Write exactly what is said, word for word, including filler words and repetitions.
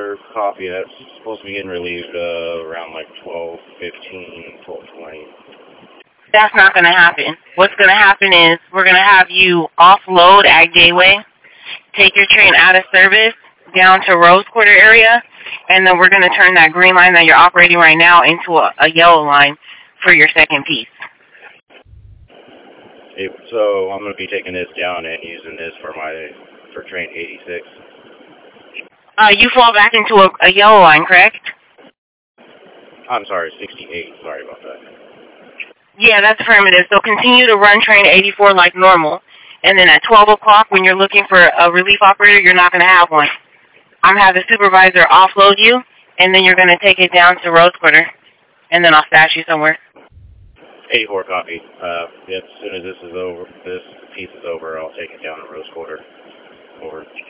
eighty-four copy. That's supposed to be getting relieved uh, around like twelve fifteen, twelve twenty. That's not going to happen. What's going to happen is we're going to have you offload at Gateway, take your train out of service down to Rose Quarter area, and then we're going to turn that green line that you're operating right now into a, a yellow line for your second piece. It, so I'm going to be taking this down and using this for my for train eighty-six. Uh, you fall back into a, a yellow line, correct? I'm sorry, sixty-eight. Sorry about that. Yeah, that's affirmative. So continue to run train eighty-four like normal. And then at twelve o'clock, when you're looking for a relief operator, you're not going to have one. I'm going to have the supervisor offload you, and then you're going to take it down to Rose Quarter. And then I'll stash you somewhere. eighty-four copy. Uh, as soon as this is over, this piece is over, I'll take it down to Rose Quarter. Over.